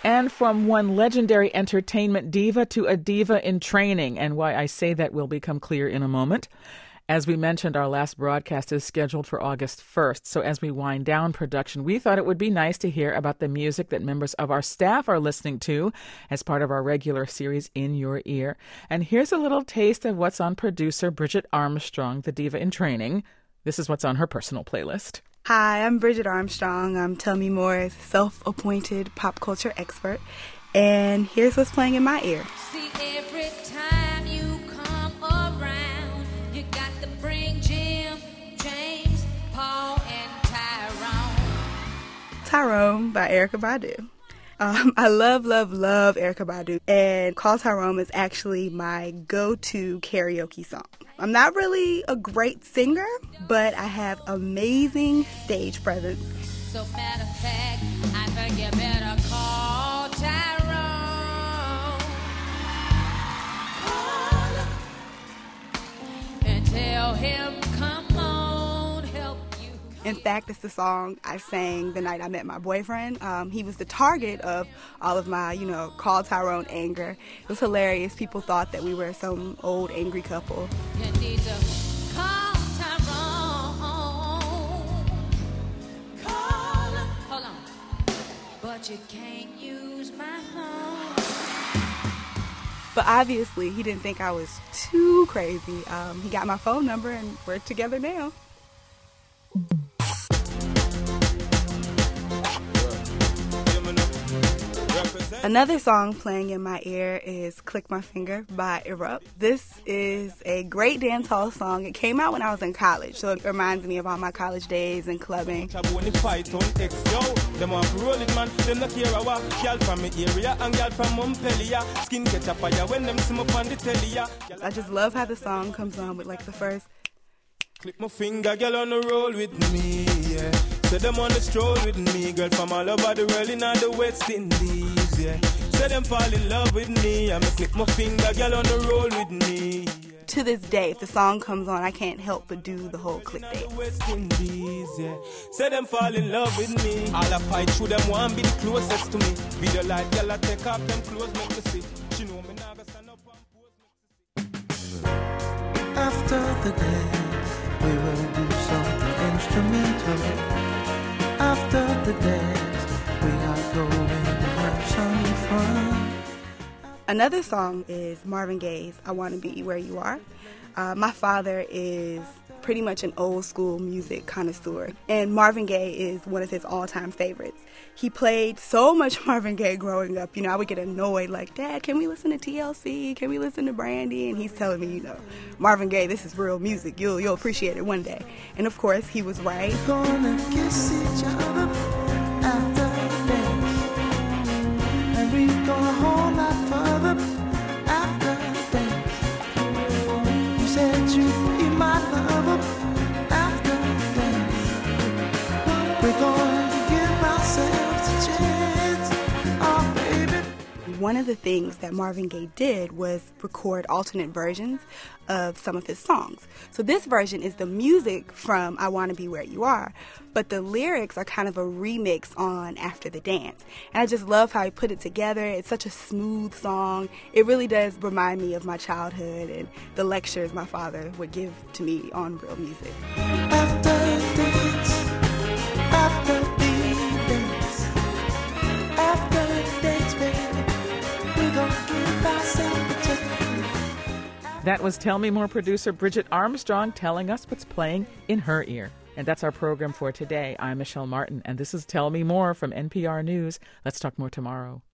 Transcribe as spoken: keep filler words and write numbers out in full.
And from one legendary entertainment diva to a diva in training. And why I say that will become clear in a moment. As we mentioned, our last broadcast is scheduled for August first. So as we wind down production, we thought it would be nice to hear about the music that members of our staff are listening to as part of our regular series, In Your Ear. And here's a little taste of what's on producer Bridget Armstrong, the diva in training. This is what's on her personal playlist. Hi, I'm Bridget Armstrong. I'm Tell Me More's self-appointed pop culture expert. And here's what's playing in my ear. See, every time you come around, you got to bring Jim, James, Paul, and Tyrone. Tyrone by Erykah Badu. Um, I love, love, love Erykah Badu. And Call Tyrone is actually my go-to karaoke song. I'm not really a great singer, but I have amazing stage presence. So matter of fact, I think you better call Tyrone. Call him and tell him, come on, help you. In fact, it's the song I sang the night I met my boyfriend. Um, he was the target of all of my, you know, Call Tyrone anger. It was hilarious. People thought that we were some old angry couple. You need to call Tyrone. Call him. Hold on. But you can't use my phone. But obviously, he didn't think I was too crazy. Um, he got my phone number, and we're together now. Another song playing in my ear is Click My Finger by Erupt. This is a great dancehall song. It came out when I was in college, so it reminds me of all my college days and clubbing. I just love how the song comes on with like the first. Click my finger, girl, on the roll with me, yeah. Say them on the stroll with me, girl, from all over the world in all the West Indies, yeah. Say them fall in love with me, I'ma click my finger, girl, on the roll with me, yeah. To this day, if the song comes on, I can't help but do the whole click dance. West Indies, yeah. Say them fall in love with me. All I fight through them want be the closest to me. Video like girl, I take off them clothes, make me see. She know me now, stand up and pose, make me see. After the dance, we will do something instrumental. After the dance, we are going to have some fun. Another song is Marvin Gaye's I Wanna Be Where You Are. Uh, my father is pretty much an old school music connoisseur, and Marvin Gaye is one of his all-time favorites. He played so much Marvin Gaye growing up. You know, I would get annoyed, like, Dad, can we listen to T L C? Can we listen to Brandy? And he's telling me, you know, Marvin Gaye, this is real music. You'll you'll appreciate it one day. And of course, he was right. We're gonna kiss each other after the dance, and we're gonna hold our further after the dance. You said you'd be my lover after the dance. We're going to give ourselves a chance, oh baby. One of the things that Marvin Gaye did was record alternate versions of some of his songs. So this version is the music from I Wanna Be Where You Are, but the lyrics are kind of a remix on After the Dance. And I just love how he put it together. It's such a smooth song. It really does remind me of my childhood and the lectures my father would give to me on real music. After the dance, after the dance, after the dance, baby, we're gonna give ourselves a chance. That was Tell Me More producer Bridget Armstrong telling us what's playing in her ear. And that's our program for today. I'm Michelle Martin, and this is Tell Me More from N P R News. Let's talk more tomorrow.